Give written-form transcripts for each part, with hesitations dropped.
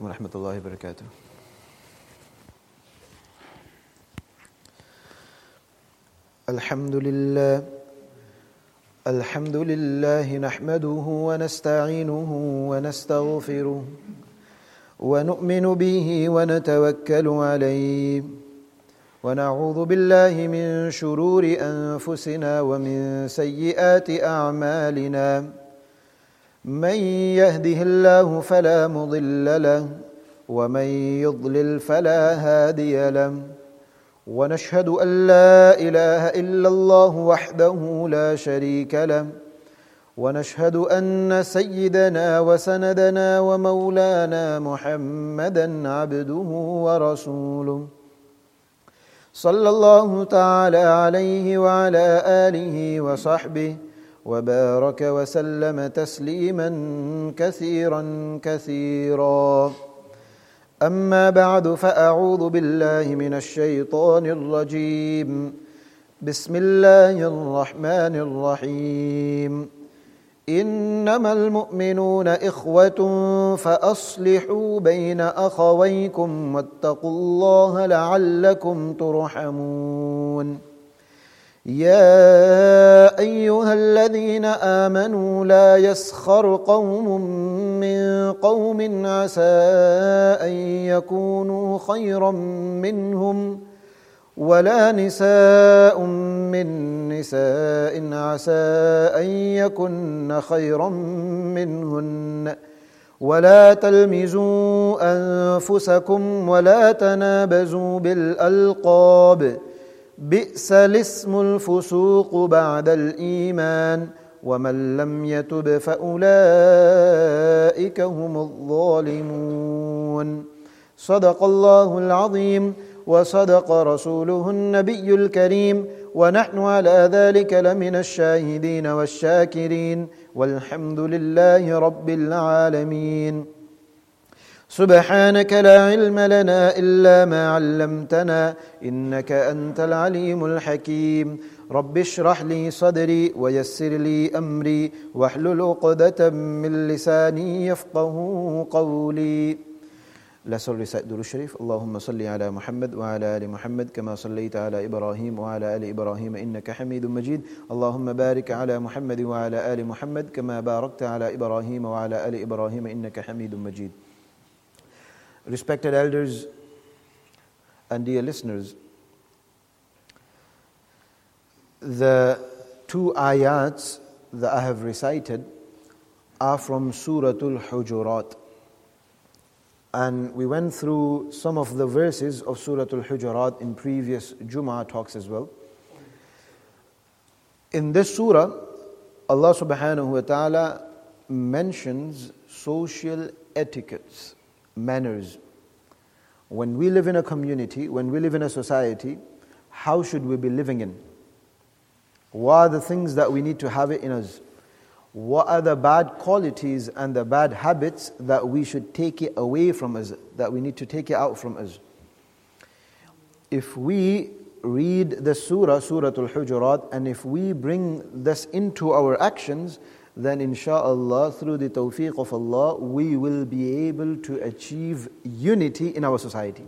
عليكم ورحمة الله وبركاته. الحمد لله نحمده ونستعينه ونستغفره ونؤمن به ونتوكل عليه ونعوذ بالله من شرور أنفسنا ومن سيئات أعمالنا. من يهده الله فلا مضل له ومن يضلل فلا هادي له ونشهد أن لا إله إلا الله وحده لا شريك له ونشهد أن سيدنا وسندنا ومولانا محمدا عبده ورسوله صلى الله تعالى عليه وعلى آله وصحبه وبارك وسلم تسليما كثيرا. أما بعد فأعوذ بالله من الشيطان الرجيم. بسم الله الرحمن الرحيم. إنما المؤمنون إخوة فأصلحوا بين أخويكم واتقوا الله لعلكم ترحمون. يا أيها الذين آمنوا لا يسخر قوم من قوم عسى أن يكونوا خيرا منهم ولا نساء من نساء عسى أن يكن خيرا منهن ولا تلمزوا أنفسكم ولا تنابزوا بالألقاب بئس الاسم الفسوق بعد الإيمان ومن لم يتب فأولئك هم الظالمون. صدق الله العظيم وصدق رسوله النبي الكريم ونحن على ذلك لمن الشاهدين والشاكرين والحمد لله رب العالمين. سبحانك لا علم لنا إلا ما علمتنا إنك أنت العليم الحكيم. رب اشرح لي صدري ويسر لي أمري واحلل عقدة من لساني يفقه قولي. Let's all recite Durud Sharif. اللهم صل على محمد وعلى آل محمد كما صليت على إبراهيم وعلى آل إبراهيم إنك حميد مجيد. اللهم بارك على محمد وعلى آل محمد كما باركت على إبراهيم وعلى آل إبراهيم إنك حميد مجيد. Respected elders and dear listeners, the two ayats that I have recited are from Suratul Hujurat. And we went through some of the verses of Suratul Hujurat in previous Jummah talks as well. In this surah, Allah subhanahu wa ta'ala mentions social etiquettes, manners. When we live in a community, when we live in a society, how should we be living in? What are the things that we need to have it in us? What are the bad qualities and the bad habits that we should take it away from us, that we need to take it out from us? If we read the surah, Suratul Hujurat, and if we bring this into our actions, then insha'Allah, through the tawfiq of Allah, we will be able to achieve unity in our society.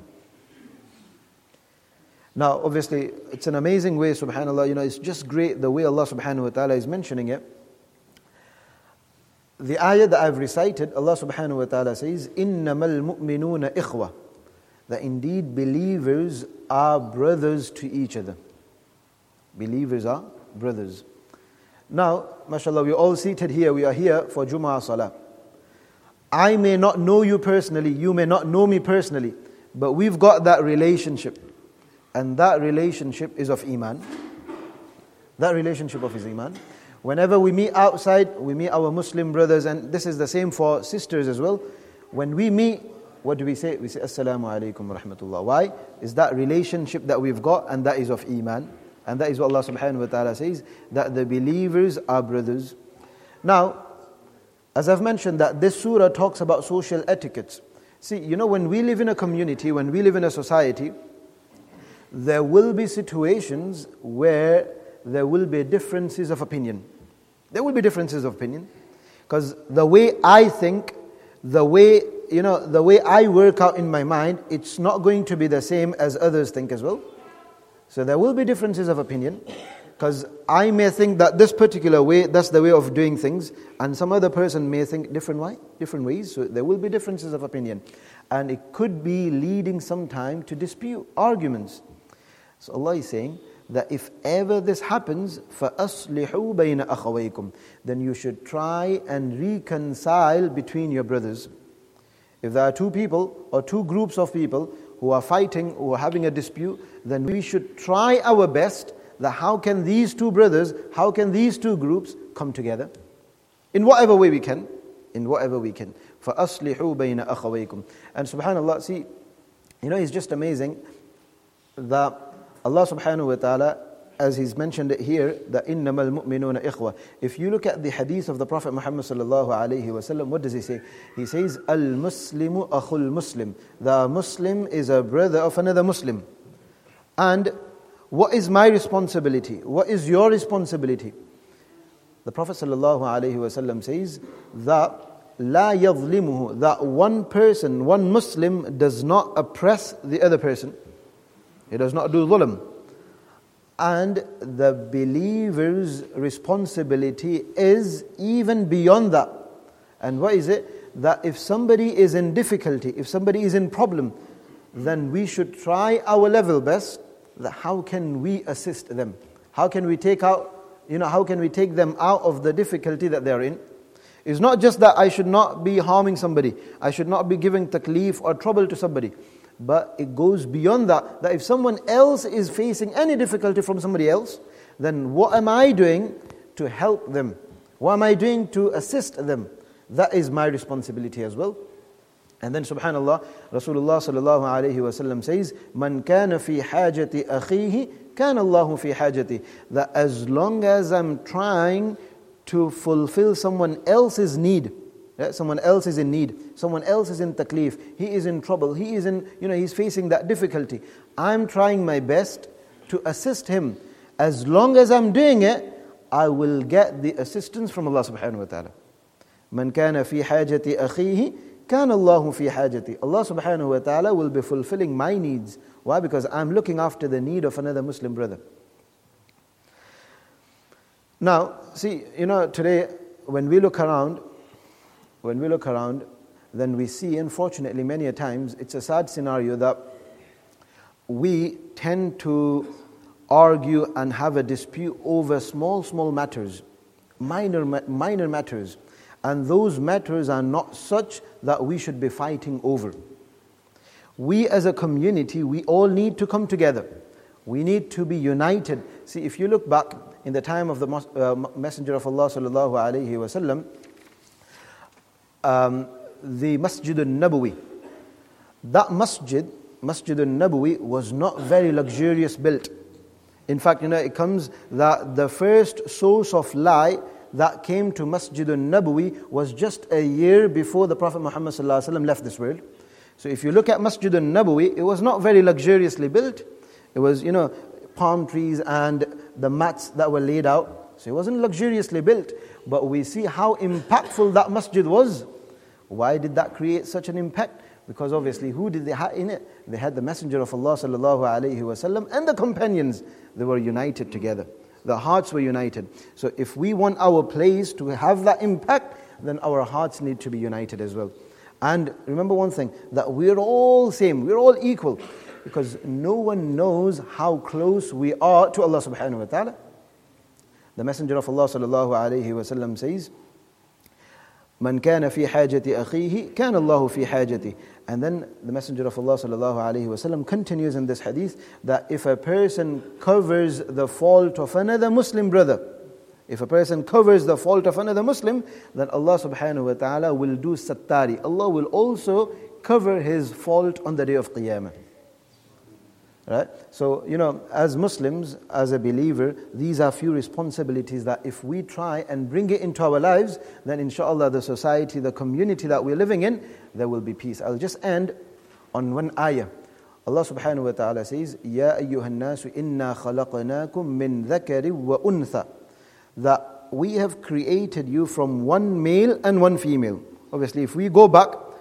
Now, obviously, it's an amazing way, subhanAllah, it's just great the way Allah subhanahu wa ta'ala is mentioning it. The ayah that I've recited, Allah subhanahu wa ta'ala says, إِنَّمَا الْمُؤْمِنُونَ إِخْوَةً, that indeed believers are brothers to each other. Believers are brothers. Now, mashallah, we're all seated here. We are here for Jumu'ah Salah. I may not know you personally, you may not know me personally, but we've got that relationship. And that relationship is of Iman. That relationship of his Iman. Whenever we meet outside, we meet our Muslim brothers, and this is the same for sisters as well. When we meet, what do we say? We say, Assalamu alaikum wa rahmatullah. Why? Is that relationship that we've got, and that is of Iman. And that is what Allah subhanahu wa ta'ala says, that the believers are brothers. Now, as I've mentioned, that this surah talks about social etiquettes. See, when we live in a community, when we live in a society, there will be situations where there will be differences of opinion. There will be differences of opinion. Because the way I think, the way the way I work out in my mind, it's not going to be the same as others think as well. So there will be differences of opinion, because I may think that this particular way, that's the way of doing things, and some other person may think different ways. So there will be differences of opinion. And it could be leading sometime to dispute, arguments. So Allah is saying that if ever this happens, فَأَصْلِحُوا بَيْنَ أَخَوَيْكُمْ, then you should try and reconcile between your brothers. If there are two people or two groups of people who are fighting or having a dispute, then we should try our best that how can these two brothers, how can these two groups come together? In whatever way we can. فَأَصْلِحُوا بَيْنَ أَخَوَيْكُمْ. And subhanAllah, see, it's just amazing that Allah subhanahu wa ta'ala, as He's mentioned it here, that إِنَّمَا الْمُؤْمِنُونَ إِخْوَةً. If you look at the hadith of the Prophet Muhammad sallallahu alayhi wa sallam, what does he say? He says, Al-Muslimu akhul Muslim. The Muslim is a brother of another Muslim. And what is my responsibility? What is your responsibility? The Prophet sallallahu alayhi wa sallam says that لا يظلمه, that one person, one Muslim does not oppress the other person. He does not do dhulm. And the believer's responsibility is even beyond that. And what is it? That if somebody is in difficulty, if somebody is in problem, then we should try our level best that how can we assist them? How can we take them out of the difficulty that they are in? It's not just that I should not be harming somebody, I should not be giving taklif or trouble to somebody. But it goes beyond that, that if someone else is facing any difficulty from somebody else, then what am I doing to help them? What am I doing to assist them? That is my responsibility as well. And then subhanallah, Rasulullah sallallahu alayhi wa sallam says, Man kana fi hajati akhihi, kana Allahu fi hajati. That as long as I'm trying to fulfill someone else's need, someone else is in need, someone else is in taklif, he is in trouble, he's facing that difficulty, I'm trying my best to assist him. As long as I'm doing it, I will get the assistance from Allah subhanahu wa ta'ala. Man kana fi hajati akhihi, kana Allahu fi hajati. Allah subhanahu wa ta'ala will be fulfilling my needs. Why? Because I'm looking after the need of another Muslim brother. Now, see, today when we look around, then we see, unfortunately, many a times, it's a sad scenario that we tend to argue and have a dispute over small matters, minor matters. And those matters are not such that we should be fighting over. We as a community, we all need to come together. We need to be united. See, if you look back in the time of the Messenger of Allah sallallahu alayhi wa sallam, the Masjid al-Nabawi, that Masjid al-Nabawi was not very luxurious built. In fact, it comes that the first source of light that came to Masjid al-Nabawi was just a year before the Prophet Muhammad sallallahu alaihi wasallam left this world. So if you look at Masjid al-Nabawi, it was not very luxuriously built. It was, palm trees and the mats that were laid out. So it wasn't luxuriously built. But we see how impactful that masjid was. Why did that create such an impact? Because obviously, who did they have in it? They had the Messenger of Allah sallallahu alaihi wasallam and the companions. They were united together. The hearts were united. So if we want our place to have that impact, then our hearts need to be united as well. And remember one thing, that we're all same, we're all equal. Because no one knows how close we are to Allah subhanahu wa ta'ala. The Messenger of Allah sallallahu alayhi wa sallam says, Man kana fi hajati akhihi, kana Allahu fi hajati. And then the Messenger of Allah sallallahu alayhi wa sallam continues in this hadith that if a person covers the fault of another Muslim brother, if a person covers the fault of another Muslim, then Allah subhanahu wa ta'ala will do sattari. Allah will also cover his fault on the day of Qiyamah. Right? So, as Muslims, as a believer, these are few responsibilities that if we try and bring it into our lives, then inshallah the society, the community that we're living in, there will be peace. I'll just end on one ayah. Allah subhanahu wa ta'ala says, Ya ayyuhan nasu inna khalaqnakum min dhakari wa untha. That we have created you from one male and one female. Obviously, if we go back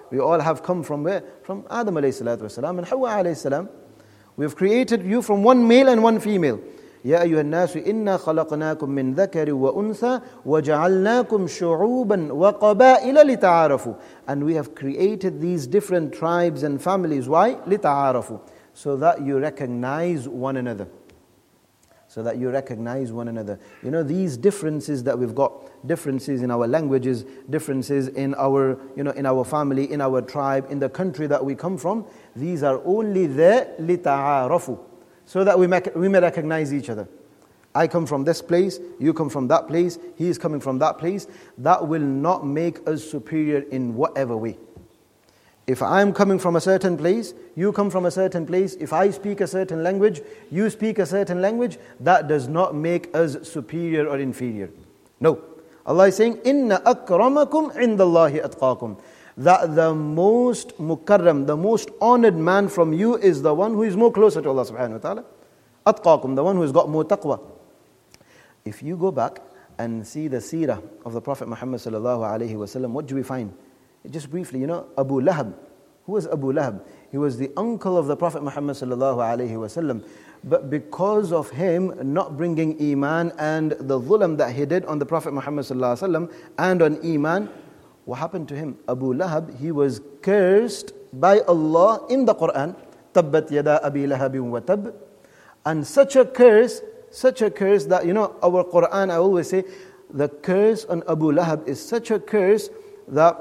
We all have come from where? From Adam alayhi salatu wasalam and Hawa alayhi salam. We have created you from one male and one female. يا أيها الناس إنا خلقناكم من ذكر وأنثى وجعلناكم شعوبا وقبائل لتعارفوا. And we have created these different tribes and families. Why? لتعارفوا. So that you recognize one another. So that you recognize one another. You know, these differences that we've got, differences in our languages, differences in our, in our family, in our tribe, in the country that we come from, these are only there لتعارفوا. So that we may recognize each other. I come from this place, you come from that place, he is coming from that place. That will not make us superior in whatever way. If I'm coming from a certain place, you come from a certain place, if I speak a certain language, you speak a certain language, that does not make us superior or inferior. No. Allah is saying, إِنَّ أَكْرَمَكُمْ عِنْدَ اللَّهِ أَتْقَاكُمْ. That the most mukarram, the most honored man from you is the one who is more closer to Allah subhanahu wa ta'ala. Atqakum, the one who has got more taqwa. If you go back and see the seerah of the Prophet Muhammad sallallahu alayhi wa sallam, what do we find? Just briefly, Abu Lahab. Who was Abu Lahab? He was the uncle of the Prophet Muhammad sallallahu alayhi wa sallam. But because of him not bringing iman and the dhulam that he did on the Prophet Muhammad sallallahu alayhi wa sallam and on iman, what happened to him? Abu Lahab, he was cursed by Allah in the Quran. Tabbat yada abi lahabin wa tab. And such a curse that, our Quran, I always say, the curse on Abu Lahab is such a curse that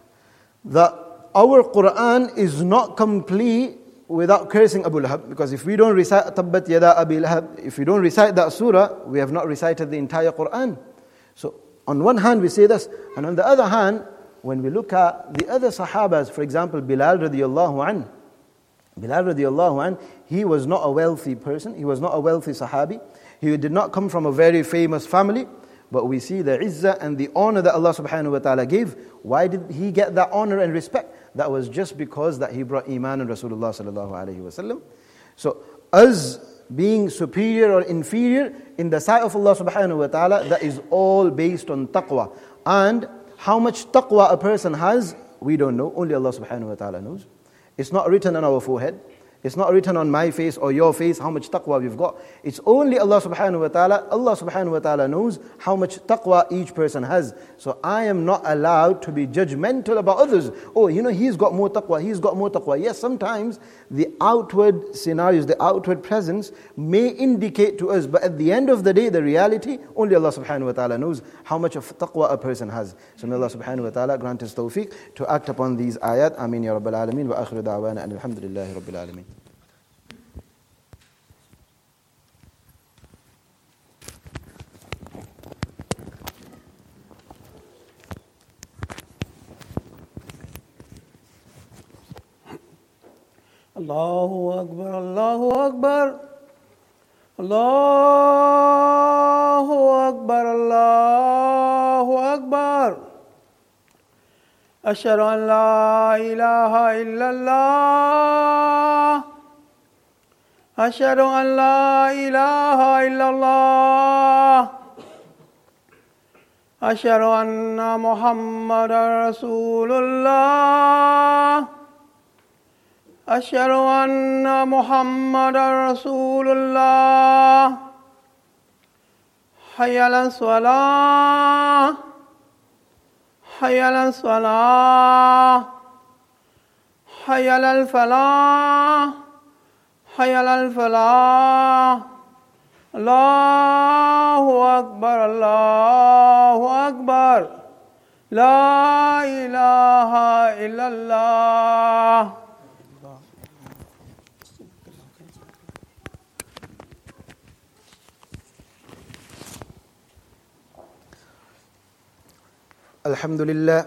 our Quran is not complete without cursing Abu Lahab. Because if we don't recite Tabbat yada abi lahab, if we don't recite that surah, we have not recited the entire Quran. So, on one hand we say this, and on the other hand, when we look at the other Sahabas, for example, Bilal radiallahu anh, he was not a wealthy person, he was not a wealthy Sahabi, he did not come from a very famous family, but we see the izzah and the honor that Allah subhanahu wa ta'ala gave. Why did he get that honor and respect? That was just because that he brought iman in Rasulullah sallallahu alayhi wa sallam. So, us being superior or inferior in the sight of Allah subhanahu wa ta'ala, that is all based on taqwa. And how much taqwa a person has, we don't know. Only Allah subhanahu wa ta'ala knows. It's not written on our forehead. It's not written on my face or your face how much taqwa we've got. It's only Allah subhanahu wa ta'ala. Allah subhanahu wa ta'ala knows how much taqwa each person has. So I am not allowed to be judgmental about others. Oh, he's got more taqwa, he's got more taqwa. Yes, sometimes the outward scenarios, the outward presence may indicate to us, but at the end of the day, the reality, only Allah subhanahu wa ta'ala knows how much of taqwa a person has. So may Allah subhanahu wa ta'ala grant us tawfiq to act upon these ayat. Ameen ya Rabbil Alameen. Wa akhiru da'wana and alhamdulillahi Rabbil Alameen. Allahu Akbar, Allahu Akbar, Allahu Akbar, Allahu Akbar. Ashhadu an la ilaha illallah. Ashhadu an la ilaha illallah. Ashhadu anna Muhammadan Rasulullah. أشهد أن محمد رسول الله حي على الصلاة حي على الصلاة حي على الفلاح حي على الفلاح الله أكبر الله أكبر لا إله إلا الله. الحمد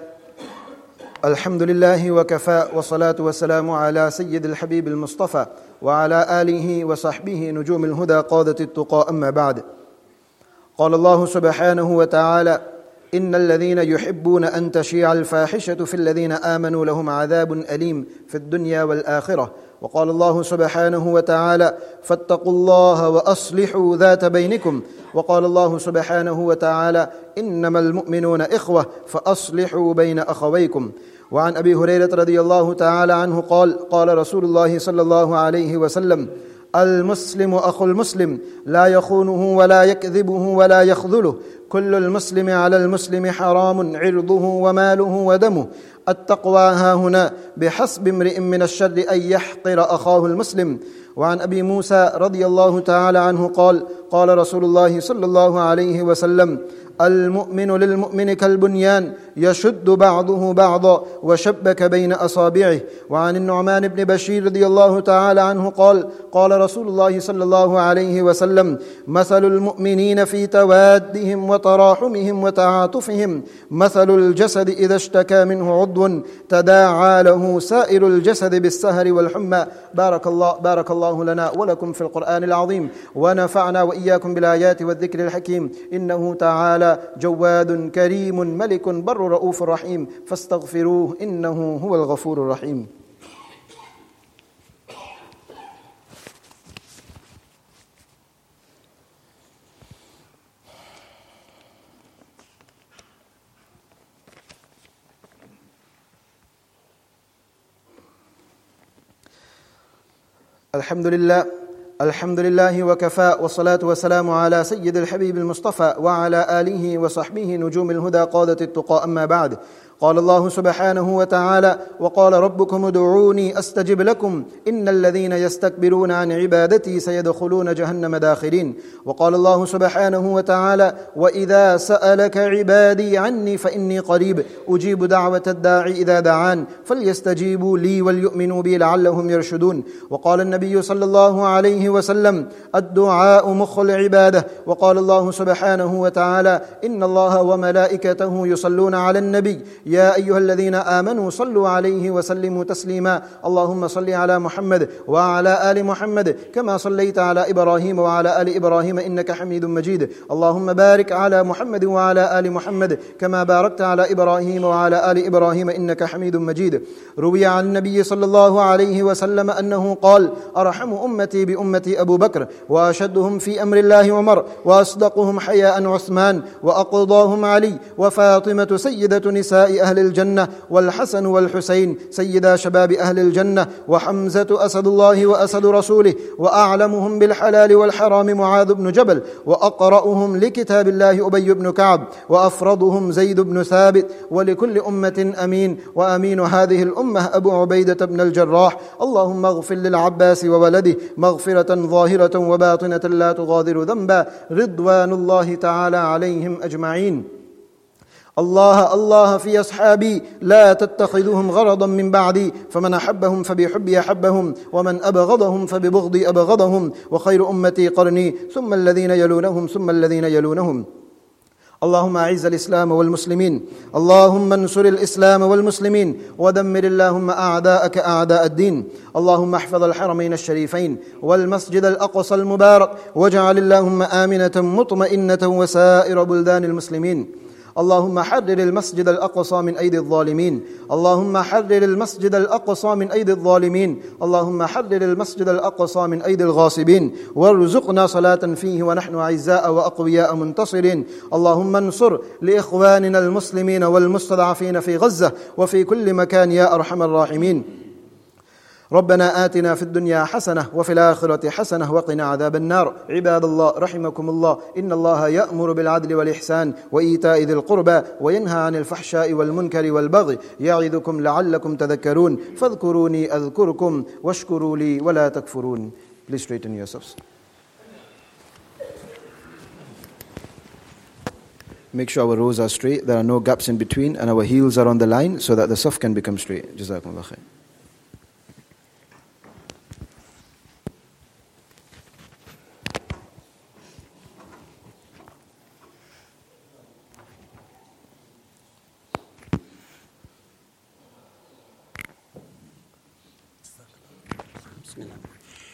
لله وكفى والصلاة والسلام على سيد الحبيب المصطفى وعلى آله وصحبه نجوم الهدى قادة التقى أما بعد. قال الله سبحانه وتعالى إن الذين يحبون أن تشيع الفاحشة في الذين آمنوا لهم عذاب أليم في الدنيا والآخرة. وقال الله سبحانه وتعالى: فاتقوا الله وأصلحوا ذات بينكم. وقال الله سبحانه وتعالى: إنما المؤمنون إخوة فأصلحوا بين أخويكم. وعن أبي هريرة رضي الله تعالى عنه قال: قال رسول الله صلى الله عليه وسلم: المسلم أخو المسلم لا يخونه ولا يكذبه ولا يخذله، كل المسلم على المسلم حرام عرضه وماله ودمه. التقوى هاهنا بحسب امرئ من الشر أن يحقر أخاه المسلم. وعن أبي موسى رضي الله تعالى عنه قال: قال رسول الله صلى الله عليه وسلم: المؤمن للمؤمن كالبنيان يشد بعضه بعضا وشبك بين أصابعه. وعن النعمان بن بشير رضي الله تعالى عنه قال: قال رسول الله صلى الله عليه وسلم: مثل المؤمنين في توادهم وتراحمهم وتعاطفهم مثل الجسد إذا اشتكى منه عضو تداعى له سائر الجسد بالسهر والحمى. بارك الله لنا ولكم في القرآن العظيم، ونفعنا وإياكم بالآيات والذكر الحكيم. إنه تعالى جواد كريم ملك بر رؤوف رحيم، فاستغفروه إنه هو الغفور الرحيم. الحمد لله وكفى، والصلاة والسلام على سيد الحبيب المصطفى وعلى آله وصحبه نجوم الهدى قادة التقى. أما بعد، قال الله سبحانه وتعالى: وقال ربكم ادعوني أستجب لكم إن الذين يستكبرون عن عبادتي سيدخلون جهنم داخرين. وقال الله سبحانه وتعالى: وإذا سألك عبادي عني فإني قريب أجيب دعوة الداعي إذا دعان فليستجيبوا لي وليؤمنوا بي لعلهم يرشدون. وقال النبي صلى الله عليه وسلم: الدعاء مخ العبادة. وقال الله سبحانه وتعالى: إن الله وملائكته يصلون على النبي يا أيها الذين آمنوا صلوا عليه وسلموا تسليما. اللهم صل على محمد وعلى آل محمد كما صليت على إبراهيم وعلى آل إبراهيم إنك حميد مجيد. اللهم بارك على محمد وعلى آل محمد كما باركت على إبراهيم وعلى آل إبراهيم إنك حميد مجيد. روي عن النبي صلى الله عليه وسلم أنه قال: أرحم أمتي بأمتي أبو بكر، وأشدهم في أمر الله عمر، وأصدقهم حياء عثمان، وأقضاهم علي، وفاطمة سيدة نساء أهل الجنة، والحسن والحسين سيدا شباب أهل الجنة، وحمزة أسد الله وأسد رسوله، وأعلمهم بالحلال والحرام معاذ بن جبل، وأقرأهم لكتاب الله أبي بن كعب، وأفرضهم زيد بن ثابت. ولكل أمة أمين، وأمين هذه الأمة أبو عبيدة بن الجراح. اللهم اغفر للعباس وولده مغفرة ظاهرة وباطنة لا تغادر ذنبا، رضوان الله تعالى عليهم أجمعين. الله في أصحابي لا تتخذوهم غرضا من بعدي، فمن أحبهم فبحبي أحبهم، ومن أبغضهم فببغضي أبغضهم، وخير أمتي قرني ثم الذين يلونهم ثم الذين يلونهم. اللهم أعز الإسلام والمسلمين، اللهم انصر الإسلام والمسلمين، ودمر اللهم أعداءك أعداء الدين. اللهم احفظ الحرمين الشريفين والمسجد الأقصى المبارك، واجعل اللهم آمنة مطمئنة وسائر بلدان المسلمين. اللهم حرر المسجد الأقصى من أيدي الظالمين، اللهم حرر المسجد الأقصى من أيدي الظالمين، اللهم حرر المسجد الأقصى من أيدي الغاصبين، وارزقنا صلاة فيه ونحن أعزاء وأقوياء منتصرين. اللهم انصر لإخواننا المسلمين والمستضعفين في غزة وفي كل مكان يا أرحم الراحمين. ربنا آتنا في الدنيا حسنة وفي الآخرة حسنة وقنا عذاب النار. عباد الله رحمكم الله، إن الله يأمر بالعدل والإحسان وإيتاء ذي القربى وينهى عن الفحشاء والمنكر والبغي يعظكم لعلكم تذكرون. فاذكروني أذكركم واشكروا لي ولا تكفرون. Please straighten yourselves. Make sure our rows are straight, there are no gaps in between, and our heels are on the line so that the saf can become straight. Jazakumullah khair.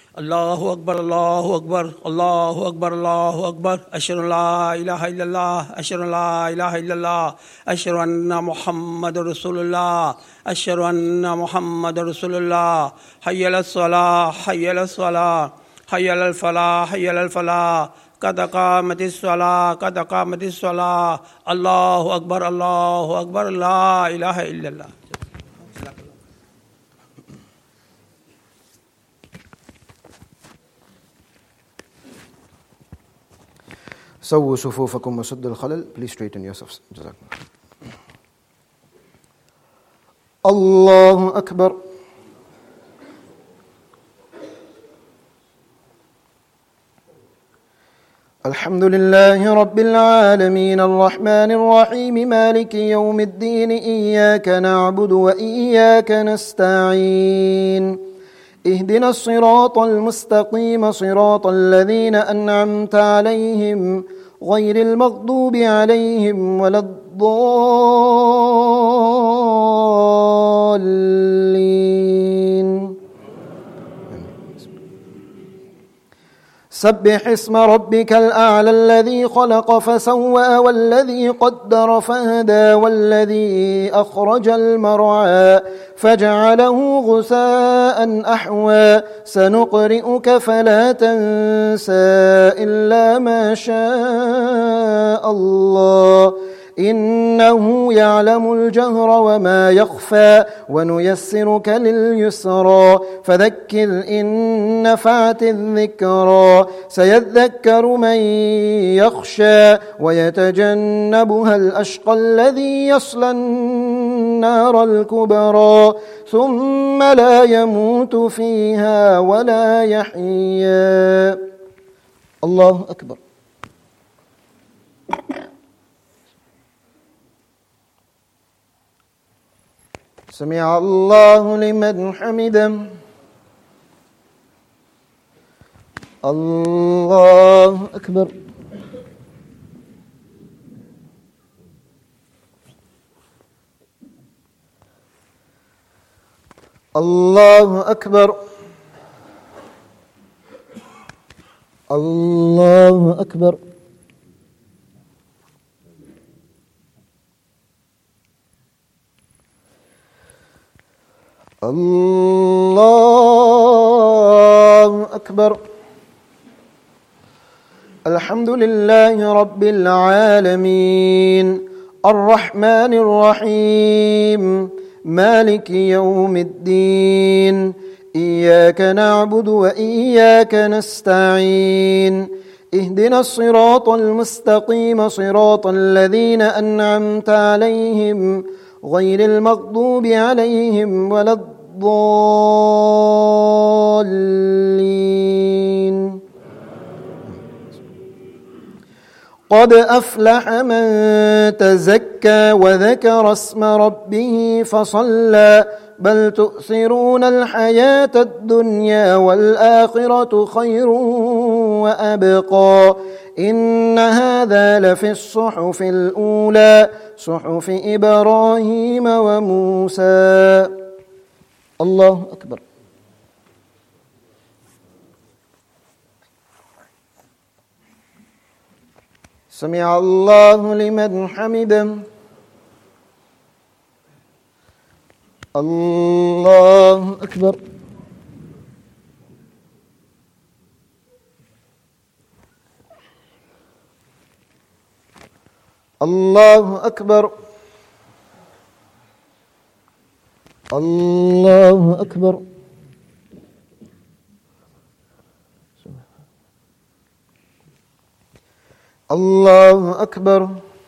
الله أكبر الله أكبر الله أكبر الله أكبر أشهد أن لا إله إلا الله أشهد أن لا إله إلا الله أشهد أن محمد رسول الله أشهد أن محمد رسول الله حي على الصلاة حي على الصلاة حي على الفلاح حي على الفلاح قد قامت الصلاة قد قامت الصلاة الله أكبر الله أكبر لا إله إلا الله. سووا صفوفكم وسدوا الخلل. Please straighten yourselves. جزاكم الله. الله أكبر. الحمد لله رب العالمين الرحمن الرحيم مالك يوم الدين إياك نعبد وإياك نستعين اهدنا الصراط المستقيم صراط الذين أنعمت عليهم غير المغضوب عليهم ولا الضالين. سبح اسم ربك الأعلى الذي خلق فسوى والذي قدر فهدى والذي أخرج المرعى فجعله غثاء أحوى سنقرئك فلا تنسى إلا ما شاء الله إنه يعلم الجهر وما يخفى ونيسرك لليسرى فذكر إن نفعت الذكرى سيذكر من يخشى ويتجنبها الأشقى الذي يصلى النار الكبرى ثم لا يموت فيها ولا يحيا. الله أكبر. سمع الله لمن حمده. الله أكبر. الله أكبر. الله أكبر. الله أكبر. الحمد لله رب العالمين الرحمن الرحيم مالك يوم الدين إياك نعبد وإياك نستعين اهدنا الصراط المستقيم صراط الذين أنعمت عليهم غير المغضوب عليهم ولا الضالين. قد أفلح من تزكى وذكر اسم ربه فصلى بل تؤثرون الحياة الدنيا والآخرة خير وأبقى إن هذا لفي الصحف الأولى صحف إبراهيم وموسى. الله أكبر. سمع الله لمن حمده. الله أكبر. الله أكبر. الله أكبر. الله أكبر.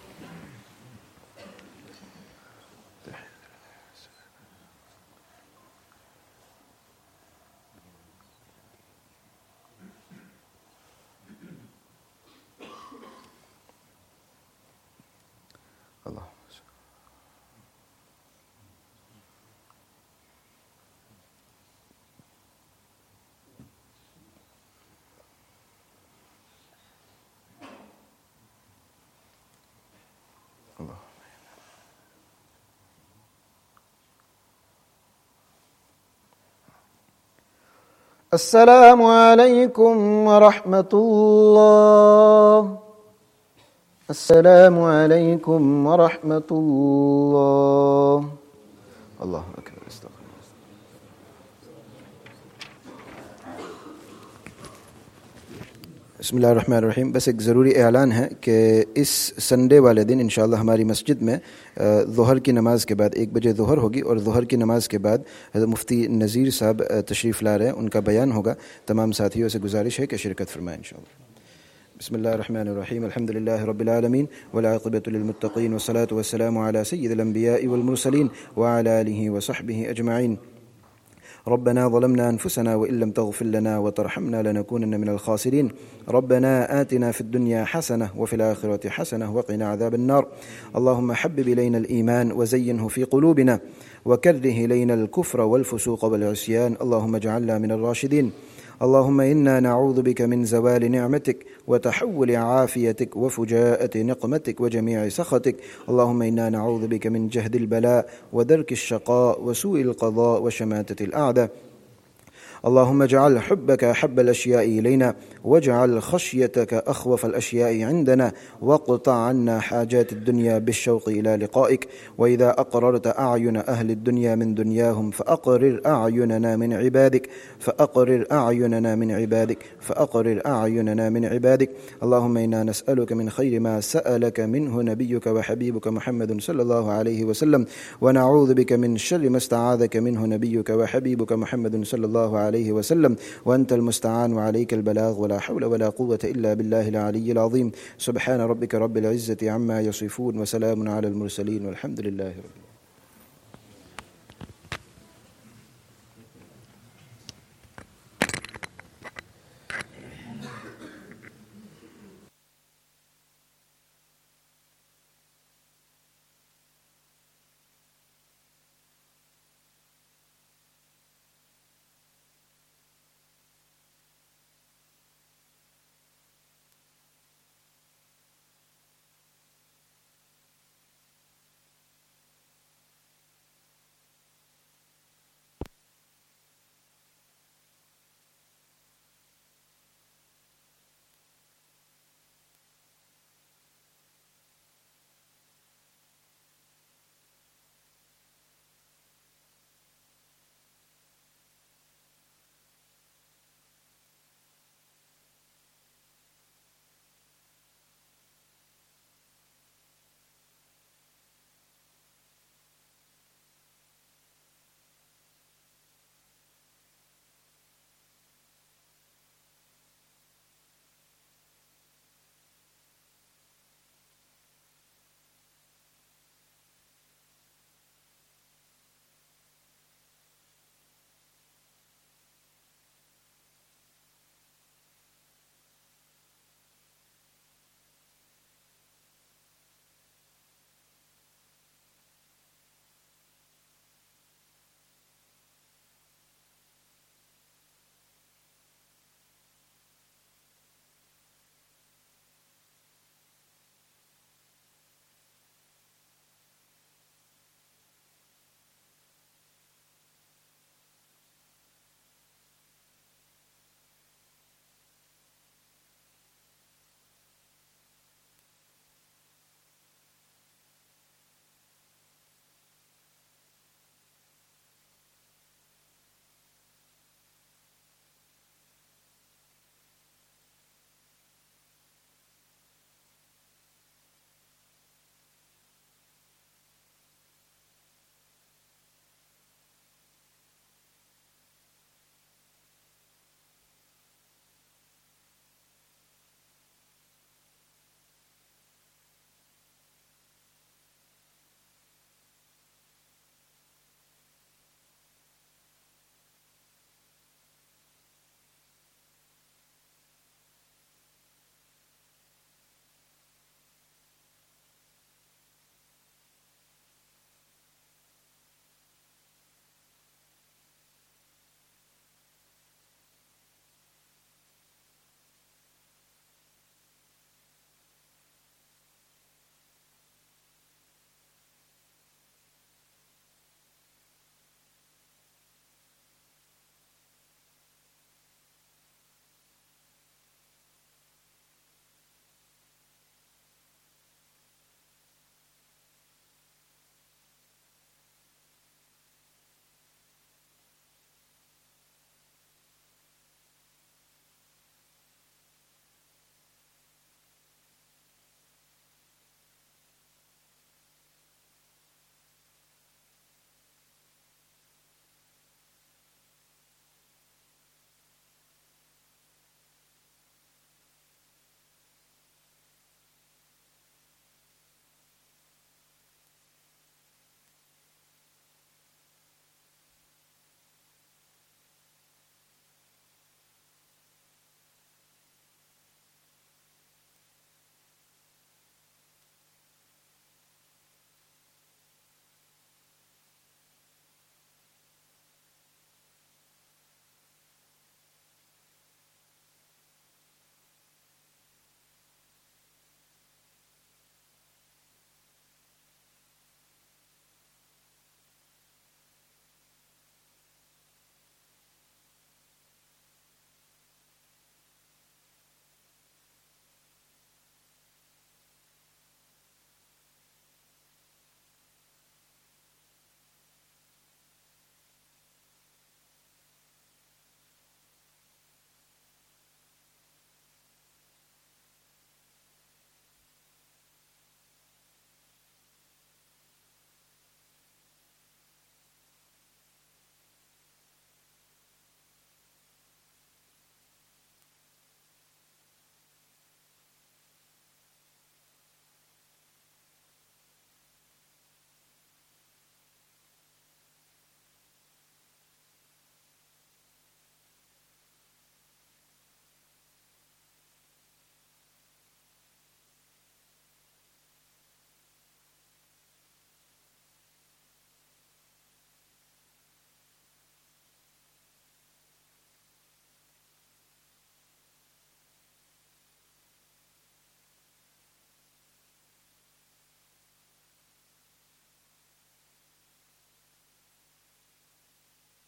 الله. السلام عليكم ورحمة الله. السلام عليكم ورحمة الله. الله أكبر. बिस्मिल्लाहिर्रहमानिर्रहीम। बस एक ज़रूरी ऐलान है कि इस Sunday वाले दिन इंशाअल्लाह हमारी मस्जिद में ज़ोहर की नमाज़ के बाद 1 बजे ज़ोहर होगी और ज़ोहर की नमाज़ के बाद मुफ्ती नज़ीर साहब तशरीफ़ ला रहे हैं, उनका बयान होगा। तमाम साथियों से गुजारिश है कि शिरकत फरमाएं इंशाअल्लाह। बिस्मिल्लाहिर्रहमानिर्रहीम। अल्हम्दुलिल्लाहि रब्बिल आलमीन वल आक़िबतु लिल मुत्तक़ीन वस्सलातु वस्सलामु अला सय्यिदिल अंबिया'i वल मुरसलीन व अला आलिहि व सहबिहि अजमईन। ربنا ظلمنا أنفسنا وإن لم تغفر لنا وترحمنا لنكونن من الخاسرين. ربنا آتنا في الدنيا حسنة وفي الآخرة حسنة وقنا عذاب النار. اللهم حبب إلينا الإيمان وزينه في قلوبنا وكره إلينا الكفر والفسوق والعصيان. اللهم اجعلنا من الراشدين. اللهم إنا نعوذ بك من زوال نعمتك وتحول عافيتك وفجاءة نقمتك وجميع سخطك. اللهم إنا نعوذ بك من جهد البلاء ودرك الشقاء وسوء القضاء وشماتة الأعداء. اللهم اجعل حبك أحب الأشياء إلينا واجعل خشيتك أخوف الأشياء عندنا واقطع عنا حاجات الدنيا بالشوق إلى لقائك. وإذا أقررت أعين أهل الدنيا من دنياهم فأقرر أعيننا من عبادك فأقرر أعيننا من عبادك فأقرر أعيننا من عبادك. اللهم إنا نسألك من خير ما سألك منه نبيك وحبيبك محمد صلى الله عليه وسلم ونعوذ بك من شر ما استعاذك منه نبيك وحبيبك محمد صلى الله عليه وسلم وأنت المستعان وعليك البلاغ ولا حول ولا قوة إلا بالله العلي العظيم. سبحان ربك رب العزة عما يصفون وسلام على المرسلين والحمد لله رب العالمين.